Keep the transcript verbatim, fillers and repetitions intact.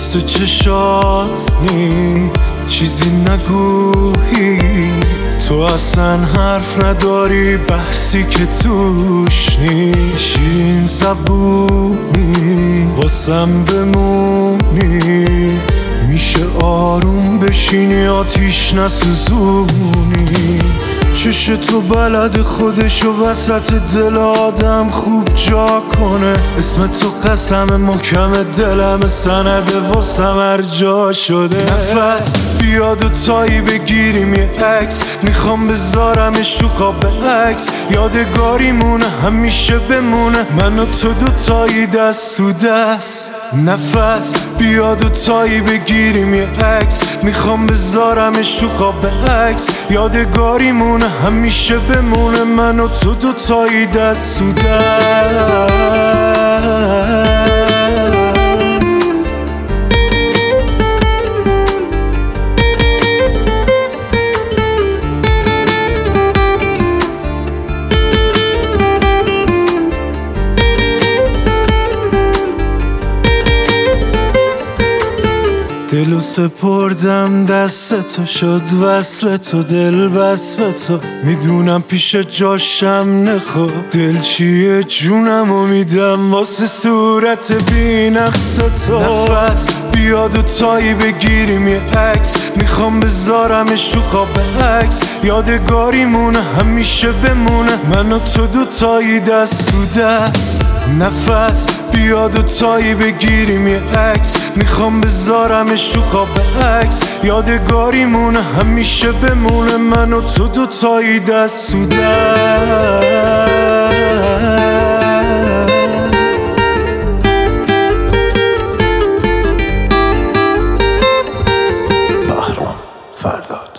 واسه چشات نیست چیزی نگویی، تو اصلا حرف نداری بحثی که توش نیست. شیرین زبونی واسم بمونی، میشه آروم بشینی آتیش نسوزونی. چش تو بلد خودشو وسط دل آدم خوب جا کنه، اسم تو قسم محکم دلم سنده واسم هر جا شده. نفس بیاد و تایی بگیریم یه عکس، میخوام بذارمش تو قاب عکس، یادگاری مونه همیشه بمونه من و تو دو تایی دست تو دست. نفس بیاد و تایی بگیریم یه عکس، میخوام بذارمش تو قاب عکس، یادگاری مونه همیشه بمونه من و تو دو تایی دست تو دست. دلو سپردم دست تو، شد وصل تو دل بس به تو، میدونم پیش جاشم نخوا دل چیه جونمو میدم واسه صورت بی نقص تو. نفس بیاد و تایی بگیریم یه عکس، میخوام بذارمش تو قاب عکس، یادگاری مونه همیشه بمونه من و تو دو تایی دست تو دست. نفس بیاد و تایی بگیریم یه عکس، میخوام بذارمش تو قاب عکس، یادگاری مونه همیشه بمونه من و تو دو تایی دست تو دست. بهرام فرداد.